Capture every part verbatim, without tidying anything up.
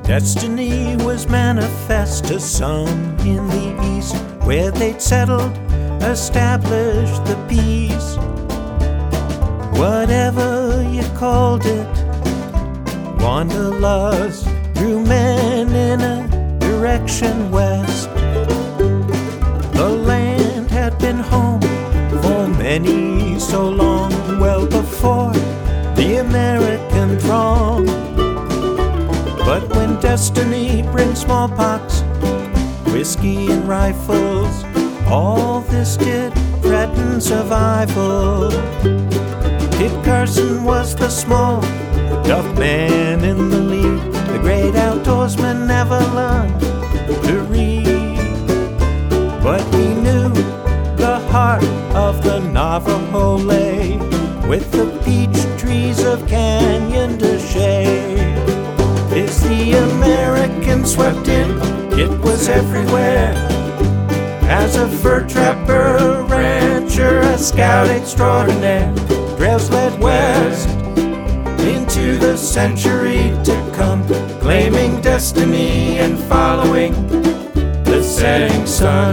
Destiny was manifest to some in the east, where they'd settled, established the peace. Whatever you called it, wanderlust drew men in a direction west. The land had been home for many so long, well before the American throng. But when destiny brings smallpox, whiskey and rifles, all this did threaten survival. Kit Carson was the small, tough man in the lead. The great outdoorsman never learned to read, but he knew the heart of the Navajo lay with the peach trees of Canyon de Chelly. As the Americans swept in, it was everywhere. As a fur trapper, a rancher, a scout extraordinaire, Drells led west into the century to come, claiming destiny and following the setting sun.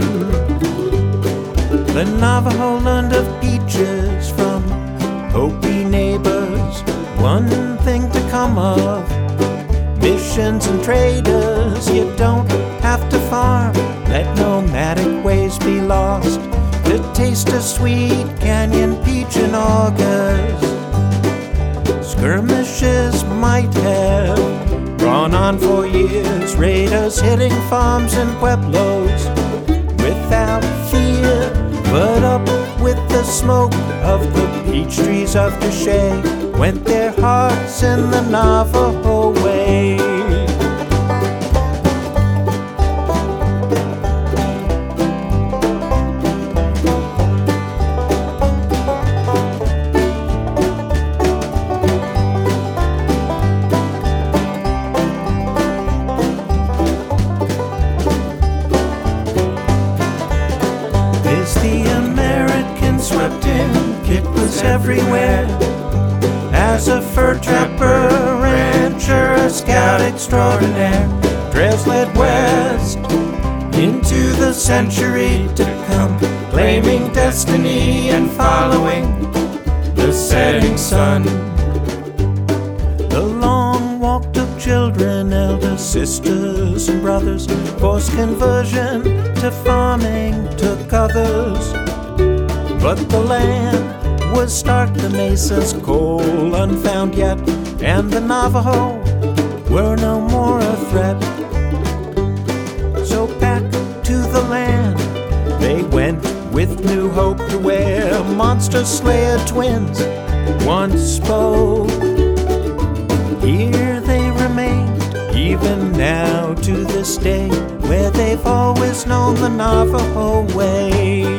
The Navajo learned of peaches from Hopi neighbors, one thing to come of missions and traders. You don't have to farm, let nomadic ways be lost to taste a sweet canyon peach in August. Skirmishes might have gone on for years, raiders hitting farms and pueblos without fear. But up with the smoke of the peach trees of de Chelly went their hearts in the Navajo way. As the Americans swept in, Kit was everywhere. As a fur trapper, a rancher, a scout extraordinaire, Drells led west into the century to come, claiming destiny and following the setting sun. The long walk took children, elders, sisters, and brothers. Forced conversion to farming took others. But the land was stark, the mesas coal unfound yet, and the Navajo were no more a threat. So back to the land they went with new hope, to where monster slayer twins once spoke. Here they remain, even now to this day, where they've always known the Navajo way.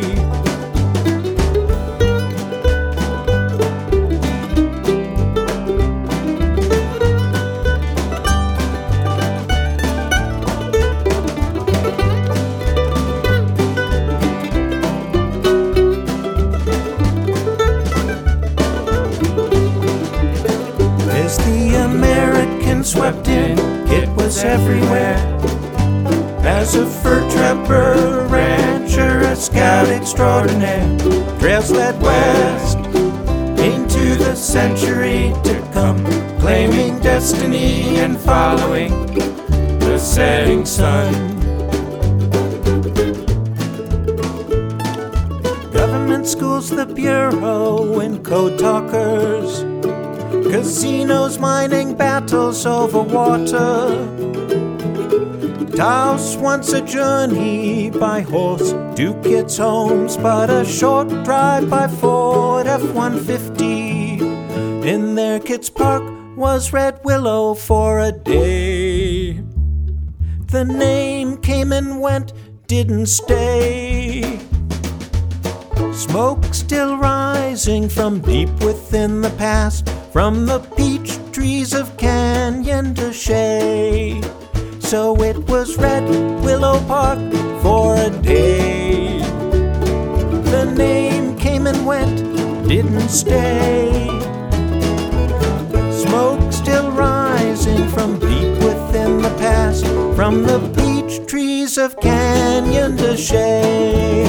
As the Americans swept in, it was everywhere. As a fur trapper, a rancher, a scout extraordinaire, Drells led west into the century to come, claiming destiny and following the setting sun. Government schools, the bureau, and code talkers, casinos, mining, battles over water. Taos once a journey by horse to Kit's homes, but a short drive by Ford F one fifty. In there Kit's Park was Red Willow for a day. The name came and went, didn't stay. Smoke still rising from deep within the past, from the peach trees of Canyon de Chelly. So it was Red Willow Park for a day. The name came and went, didn't stay. Smoke still rising from deep within the past, from the peach trees of Canyon de Chelly.